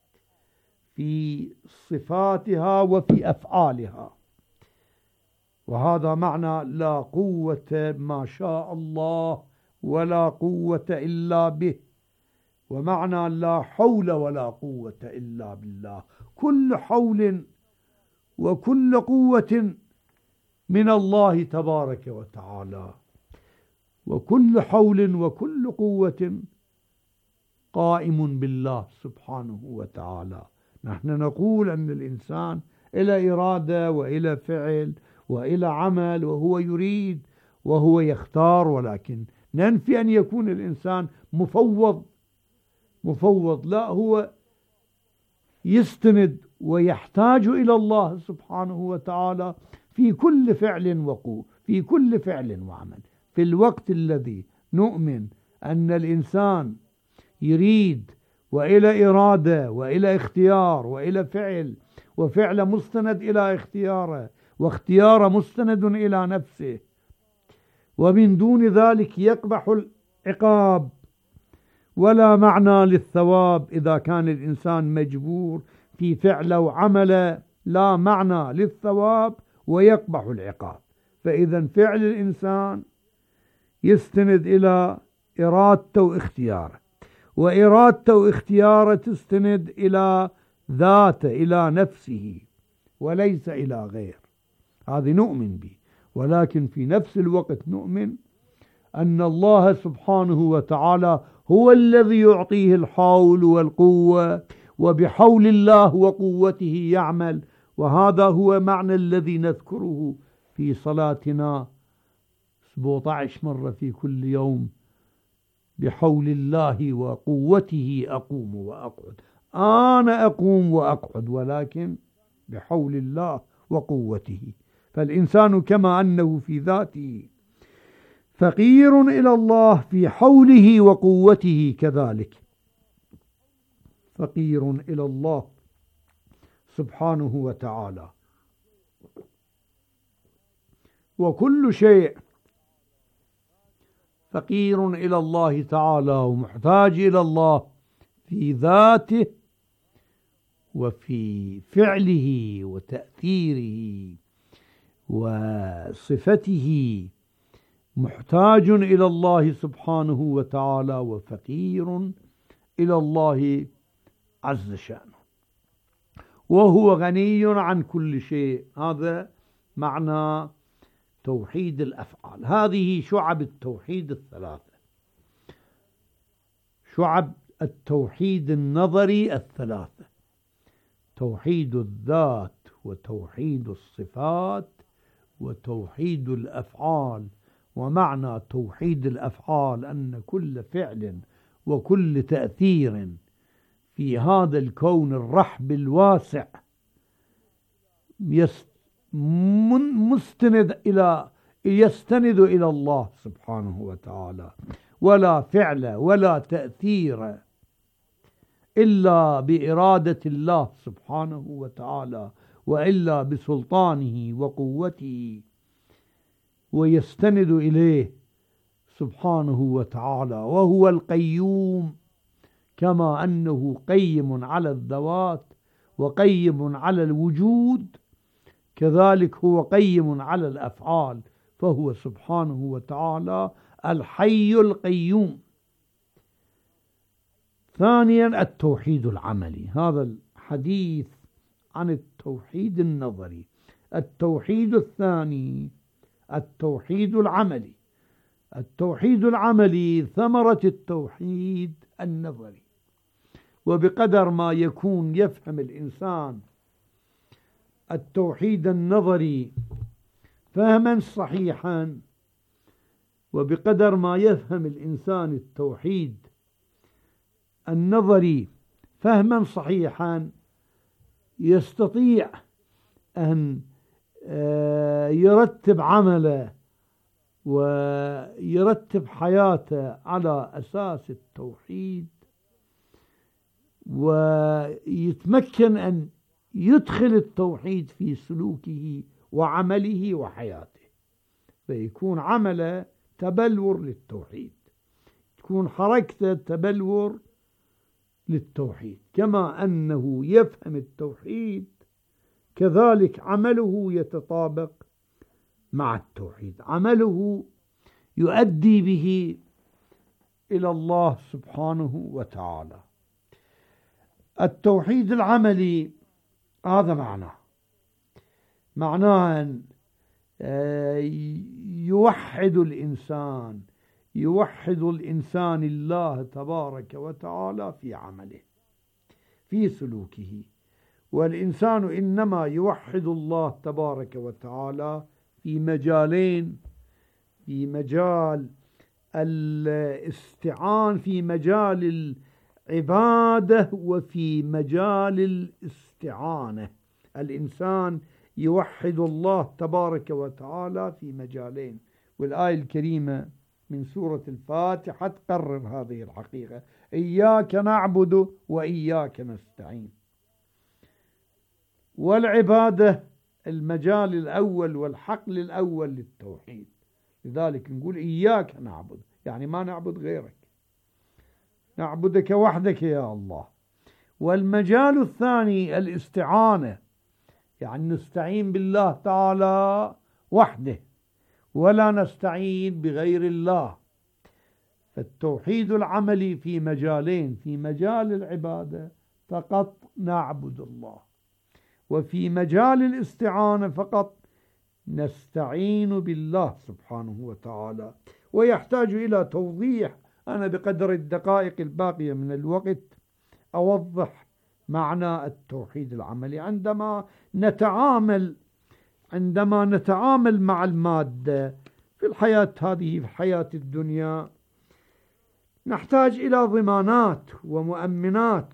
في صفاتها وفي أفعالها. وهذا معنى لا قوة ما شاء الله ولا قوة إلا به، ومعنى لا حول ولا قوة إلا بالله. كل حول وكل قوة من الله تبارك وتعالى، وكل حول وكل قوة قائم بالله سبحانه وتعالى. نحن نقول أن الإنسان إلى إرادة وإلى فعل وإلى عمل، وهو يريد وهو يختار، ولكن ننفي أن يكون الإنسان مفوض مفوض لا، هو يستند ويحتاج إلى الله سبحانه وتعالى في كل فعل وقوة، في كل فعل وعمل. في الوقت الذي نؤمن أن الإنسان يريد وإلى إرادة وإلى اختيار وإلى فعل، وفعل مستند إلى اختياره، واختيار مستند إلى نفسه، ومن دون ذلك يقبح العقاب ولا معنى للثواب. إذا كان الإنسان مجبور في فعل وعمل لا معنى للثواب ويقبح العقاب. فإذا فعل الإنسان يستند إلى إرادته واختياره، وإرادته واختياره تستند إلى ذاته، إلى نفسه، وليس إلى غير. هذه نؤمن به، ولكن في نفس الوقت نؤمن أن الله سبحانه وتعالى هو الذي يعطيه الحول والقوة، وبحول الله وقوته يعمل. وهذا هو معنى الذي نذكره في صلاتنا سبعة عشر مرة في كل يوم: بحول الله وقوته أقوم وأقعد. أنا أقوم وأقعد، ولكن بحول الله وقوته. فالإنسان كما أنه في ذاته فقير إلى الله، في حوله وقوته كذلك فقير إلى الله سبحانه وتعالى. وكل شيء فقير إلى الله تعالى ومحتاج إلى الله في ذاته وفي فعله وتأثيره وصفته، محتاج إلى الله سبحانه وتعالى وفقير إلى الله عز شأنه، وهو غني عن كل شيء. هذا معنى توحيد الأفعال. هذه شعب التوحيد الثلاثة، شعب التوحيد النظري الثلاثة: توحيد الذات، وتوحيد الصفات، وتوحيد الأفعال. ومعنى توحيد الأفعال أن كل فعل وكل تأثير في هذا الكون الرحب الواسع مستند إلى يستند إلى الله سبحانه وتعالى، ولا فعل ولا تأثير إلا بإرادة الله سبحانه وتعالى، وإلا بسلطانه وقوته، ويستند إليه سبحانه وتعالى. وهو القيوم، كما أنه قيم على الذوات وقيم على الوجود، كذلك هو قيم على الأفعال، فهو سبحانه وتعالى الحي القيوم. ثانيا التوحيد العملي. هذا الحديث عن التوحيد النظري. التوحيد الثاني التوحيد العملي. التوحيد العملي ثمرة التوحيد النظري، وبقدر ما يكون يفهم الإنسان التوحيد النظري فهما صحيحا، وبقدر ما يفهم الإنسان التوحيد النظري فهما صحيحا يستطيع أن يرتب عمله ويرتب حياته على أساس التوحيد، ويتمكن أن يدخل التوحيد في سلوكه وعمله وحياته، فيكون عمله تبلور للتوحيد، تكون حركته تبلور للتوحيد. كما أنه يفهم التوحيد كذلك عمله يتطابق مع التوحيد، عمله يؤدي به إلى الله سبحانه وتعالى. التوحيد العملي هذا معناه معناه أن يوحد الإنسان يوحد الإنسان الله تبارك وتعالى في عمله في سلوكه. والإنسان إنما يوحد الله تبارك وتعالى في مجالين، في مجال الاستعان في مجال العبادة وفي مجال الاستعانة. الإنسان يوحد الله تبارك وتعالى في مجالين، والآية الكريمة من سورة الفاتحة تقرر هذه الحقيقة: إياك نعبد وإياك نستعين. والعبادة المجال الأول والحقل الأول للتوحيد، لذلك نقول إياك نعبد، يعني ما نعبد غيرك، نعبدك وحدك يا الله. والمجال الثاني الاستعانة، يعني نستعين بالله تعالى وحده ولا نستعين بغير الله. فالتوحيد العملي في مجالين: في مجال العبادة فقط نعبد الله، وفي مجال الاستعانة فقط نستعين بالله سبحانه وتعالى. ويحتاج إلى توضيح، أنا بقدر الدقائق الباقية من الوقت أوضح معنى التوحيد العملي. عندما نتعامل عندما نتعامل مع المادة في الحياة هذه، في الحياة الدنيا، نحتاج إلى ضمانات ومؤمنات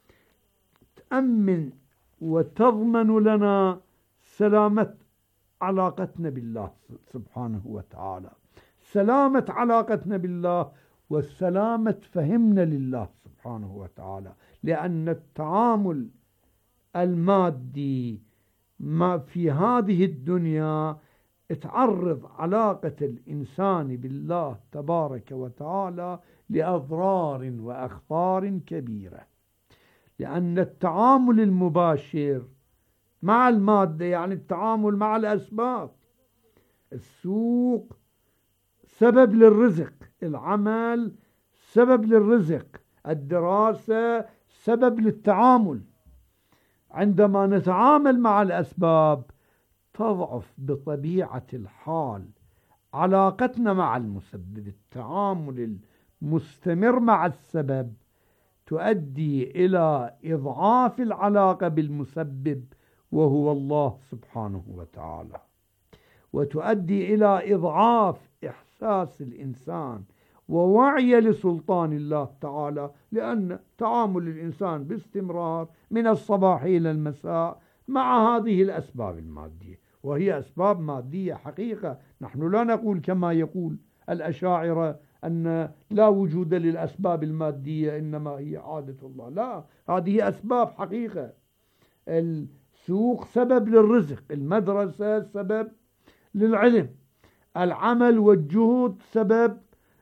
تأمن وتضمن لنا سلامة علاقتنا بالله سبحانه وتعالى، سلامة علاقتنا بالله والسلامة فهمنا لله سبحانه وتعالى. لأن التعامل المادي ما في هذه الدنيا تعرض علاقة الإنسان بالله تبارك وتعالى لأضرار وأخطار كبيرة. لأن التعامل المباشر مع المادة يعني التعامل مع الأسباب. السوق سبب للرزق، العمل سبب للرزق، الدراسة سبب للتعامل. عندما نتعامل مع الأسباب تضعف بطبيعة الحال علاقتنا مع المسبب. التعامل المستمر مع السبب تؤدي إلى إضعاف العلاقة بالمسبب وهو الله سبحانه وتعالى، وتؤدي إلى إضعاف إحساس الإنسان ووعي لسلطان الله تعالى. لأن تعامل الإنسان باستمرار من الصباح إلى المساء مع هذه الأسباب المادية، وهي أسباب مادية حقيقة. نحن لا نقول كما يقول الأشاعرة أن لا وجود للأسباب المادية إنما هي عادة الله، لا، هذه أسباب حقيقة. السوق سبب للرزق، المدرسة سبب للعلم، العمل والجهد سبب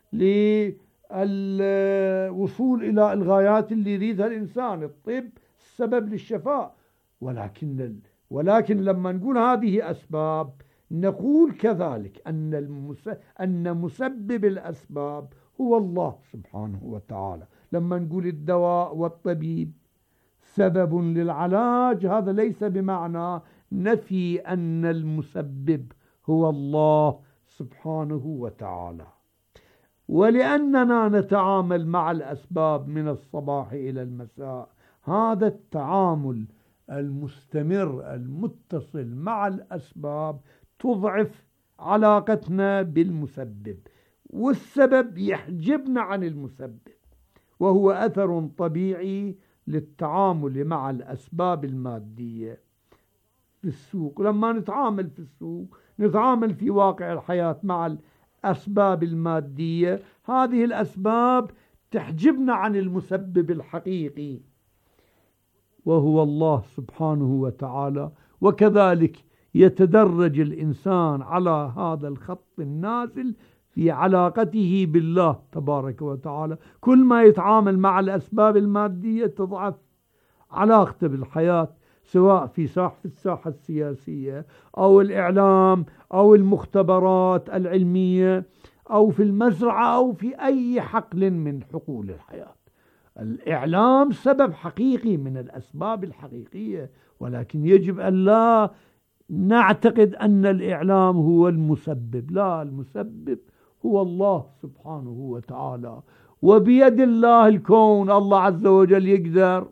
للوصول إلى الغايات اللي يريدها الإنسان، الطب سبب للشفاء. ولكن ولكن لما نقول هذه أسباب نقول كذلك أن المس... أن مسبب الأسباب هو الله سبحانه وتعالى. لما نقول الدواء والطبيب سبب للعلاج، هذا ليس بمعنى نفي أن المسبب هو الله سبحانه وتعالى. ولأننا نتعامل مع الأسباب من الصباح إلى المساء، هذا التعامل المستمر المتصل مع الأسباب تضعف علاقتنا بالمسبب، والسبب يحجبنا عن المسبب، وهو أثر طبيعي للتعامل مع الأسباب المادية في السوق. لما نتعامل في السوق نتعامل في واقع الحياة مع الأسباب المادية، هذه الأسباب تحجبنا عن المسبب الحقيقي وهو الله سبحانه وتعالى. وكذلك يتدرج الإنسان على هذا الخط النازل في علاقته بالله تبارك وتعالى. كل ما يتعامل مع الأسباب المادية تضعف علاقته بالحياة، سواء في ساحة الساحة السياسية أو الإعلام أو المختبرات العلمية أو في المزرعة أو في أي حقل من حقول الحياة. الإعلام سبب حقيقي من الأسباب الحقيقية، ولكن يجب أن لا نعتقد أن الإعلام هو المسبب، لا، المسبب هو الله سبحانه وتعالى، وبيد الله الكون. الله عز وجل يقدر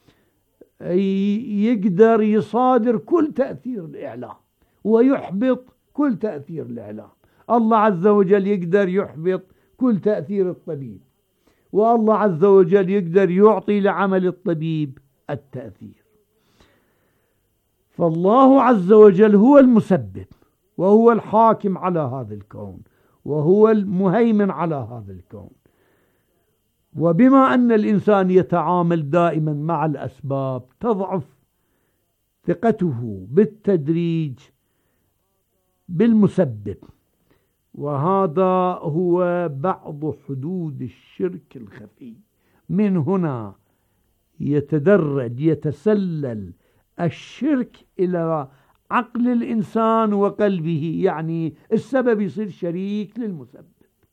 يقدر يصادر كل تأثير الإعلام ويحبط كل تأثير الإعلام. الله عز وجل يقدر يحبط كل تأثير الطبيب، والله عز وجل يقدر يعطي لعمل الطبيب التأثير. فالله عز وجل هو المسبب، وهو الحاكم على هذا الكون، وهو المهيمن على هذا الكون. وبما أن الإنسان يتعامل دائما مع الأسباب تضعف ثقته بالتدريج بالمسبب، وهذا هو بعض حدود الشرك الخفي. من هنا يتدرج يتسلل الشرك إلى عقل الإنسان وقلبه، يعني السبب يصير شريك للمسبب،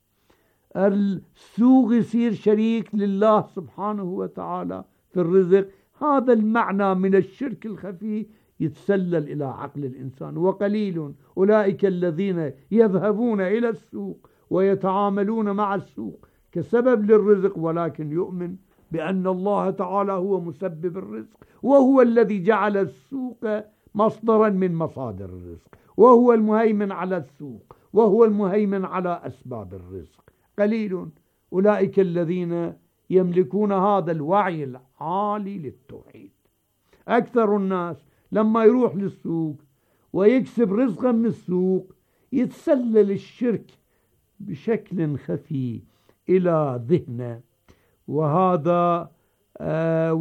السوق يصير شريك لله سبحانه وتعالى في الرزق. هذا المعنى من الشرك الخفي يتسلل إلى عقل الإنسان. وقليل أولئك الذين يذهبون إلى السوق ويتعاملون مع السوق كسبب للرزق، ولكن يؤمن بأن الله تعالى هو مسبب الرزق، وهو الذي جعل السوق مصدرا من مصادر الرزق، وهو المهيمن على السوق، وهو المهيمن على أسباب الرزق. قليل أولئك الذين يملكون هذا الوعي العالي للتوحيد. أكثر الناس لما يروح للسوق ويكسب رزقا من السوق يتسلل الشرك بشكل خفي إلى ذهنه، وهذا آه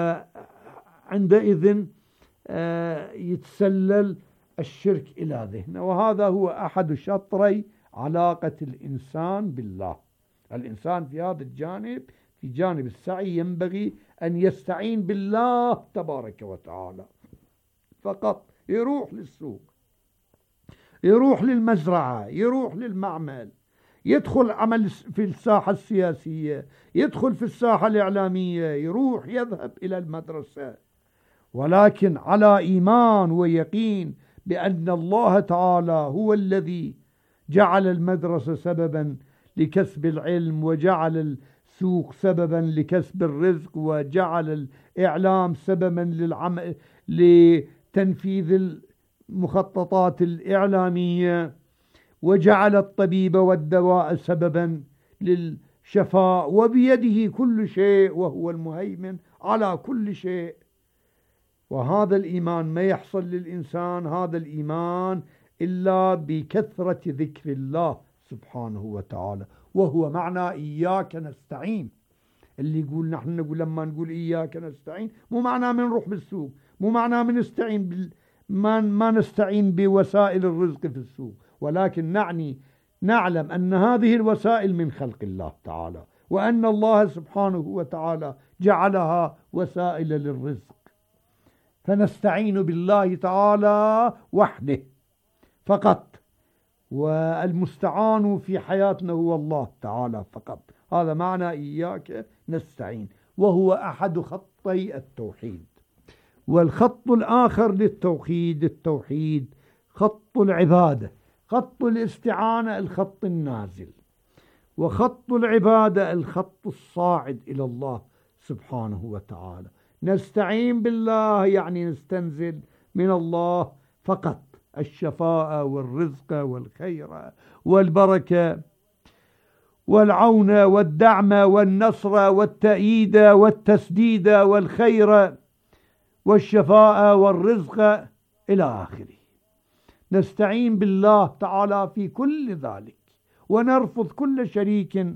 وعندئذ آه يتسلل الشرك إلى ذهنه. وهذا هو أحد شطري علاقة الإنسان بالله. الإنسان في هذا الجانب، في جانب السعي، ينبغي أن يستعين بالله تبارك وتعالى فقط. يروح للسوق، يروح للمزرعة، يروح للمعمل، يدخل عمل في الساحة السياسية، يدخل في الساحة الإعلامية، يروح يذهب إلى المدرسة، ولكن على إيمان ويقين بأن الله تعالى هو الذي جعل المدرسة سببا لكسب العلم، وجعل السوق سببا لكسب الرزق، وجعل الإعلام سببا للعمل لتنفيذ المخططات الإعلامية، وجعل الطبيب والدواء سببا للشفاء، وبيده كل شيء، وهو المهيمن على كل شيء. وهذا الإيمان ما يحصل للإنسان هذا الإيمان إلا بكثرة ذكر الله سبحانه وتعالى، وهو معنى إياك نستعين. اللي يقول نحن نقول لما نقول إياك نستعين مو معنى من نروح بالسوق، مو معنى من نستعين بال... ما... ما نستعين بوسائل الرزق في السوق، ولكن نعني نعلم أن هذه الوسائل من خلق الله تعالى، وأن الله سبحانه وتعالى جعلها وسائل للرزق، فنستعين بالله تعالى وحده فقط، والمستعان في حياتنا هو الله تعالى فقط. هذا معنى إياك نستعين. وهو أحد خطي التوحيد. والخط الآخر للتوحيد التوحيد خط العبادة، خط الاستعانة الخط النازل، وخط العبادة الخط الصاعد إلى الله سبحانه وتعالى. نستعين بالله يعني نستنزل من الله فقط الشفاء والرزق والخير والبركة والعون والدعم والنصر والتأييد والتسديد والخير والشفاء والرزق إلى آخره. نستعين بالله تعالى في كل ذلك، ونرفض كل شريك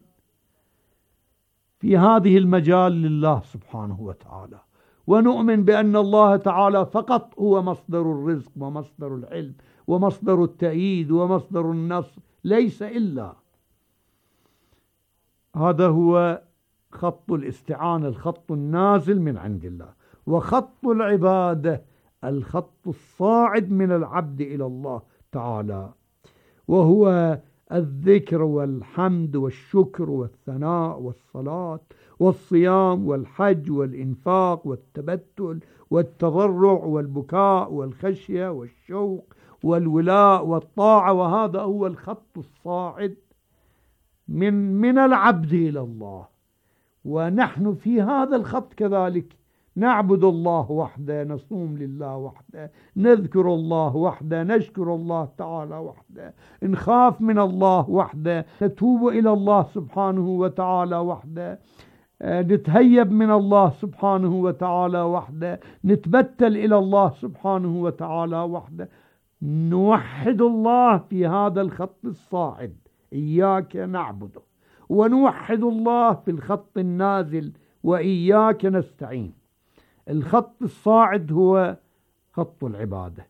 في هذه المجال لله سبحانه وتعالى، ونؤمن بأن الله تعالى فقط هو مصدر الرزق ومصدر العلم ومصدر التأييد ومصدر النصر، ليس إلا. هذا هو خط الاستعانة الخط النازل من عند الله. وخط العبادة الخط الصاعد من العبد إلى الله تعالى، وهو الذكر والحمد والشكر والثناء والصلاة والصيام والحج والإنفاق والتبتل والتضرع والبكاء والخشية والشوق والولاء والطاعة. وهذا هو الخط الصاعد من من العبد إلى الله. ونحن في هذا الخط كذلك نعبد الله وحده، نصوم لله وحده، نذكر الله وحده، نشكر الله تعالى وحده، نخاف من الله وحده، نتوب إلى الله سبحانه وتعالى وحده، نتهيب من الله سبحانه وتعالى وحده، نتبتل إلى الله سبحانه وتعالى وحده. نوحد الله في هذا الخط الصاعد، إياك نعبد، ونوحد الله في الخط النازل، وإياك نستعين. الخط الصاعد هو خط العبادة،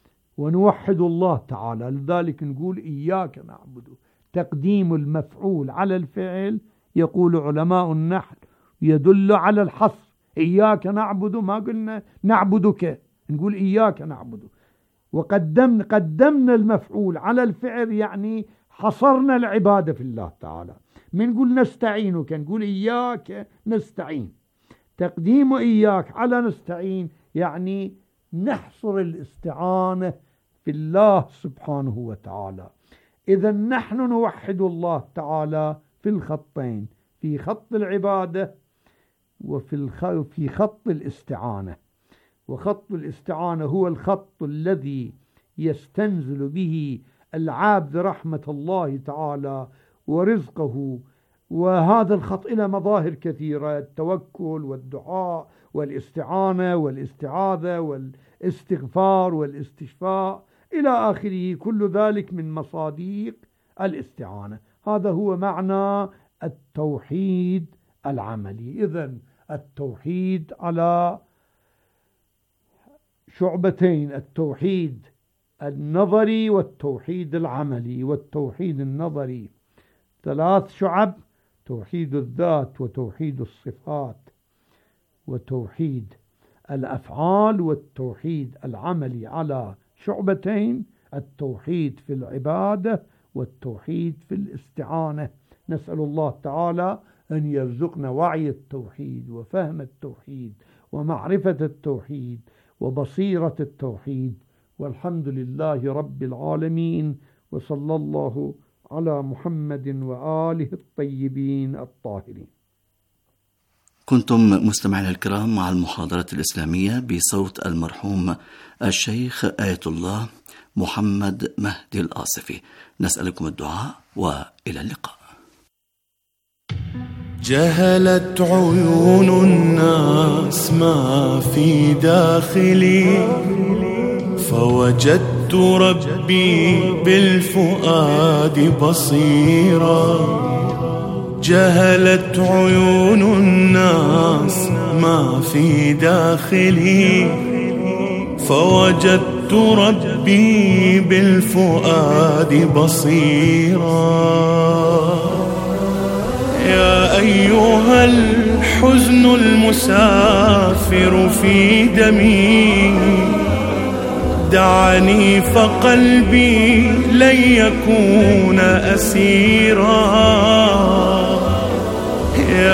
ونوحد الله تعالى، لذلك نقول إياك نعبد. تقديم المفعول على الفعل يقول علماء النحو يدل على الحصر. إياك نعبد، ما قلنا نعبدك، نقول إياك نعبد. وقدمنا قدمنا المفعول على الفعل يعني حصرنا العبادة في الله تعالى. من نقول نستعينك نقول إياك نستعين. تقديم إياك على نستعين يعني نحصر الاستعانة في الله سبحانه وتعالى. إذا نحن نوحد الله تعالى في الخطين، في خط العبادة وفي الخ... في خط الاستعانة. وخط الاستعانة هو الخط الذي يستنزل به العبد رحمة الله تعالى ورزقه. وهذا الخط إلى مظاهر كثيرة: التوكل والدعاء والاستعانة والاستعاذة والاستغفار والاستشفاء إلى آخره، كل ذلك من مصادق الاستعانة. هذا هو معنى التوحيد العملي. إذن التوحيد على شعبتين: التوحيد النظري والتوحيد العملي. والتوحيد النظري ثلاث شعب: توحيد الذات وتوحيد الصفات وتوحيد الأفعال. والتوحيد العملي على شعبتين: التوحيد في العبادة والتوحيد في الاستعانة. نسأل الله تعالى أن يرزقنا وعي التوحيد وفهم التوحيد ومعرفة التوحيد وبصيرة التوحيد. والحمد لله رب العالمين، وصلى الله على محمد وآله الطيبين الطاهرين. كنتم مستمعينا الكرام مع المحاضرة الإسلامية بصوت المرحوم الشيخ آية الله محمد مهدي الآصفي. نسألكم الدعاء وإلى اللقاء. جهلت عيون الناس ما في داخلي، فوجدت ربي بالفؤاد بصيرا. جهلت عيون الناس ما في داخلي، فوجدت ربي بالفؤاد بصيرا. يا أيها الحزن المسافر في دمي، دعني فقلبي لن يكون أسيرا.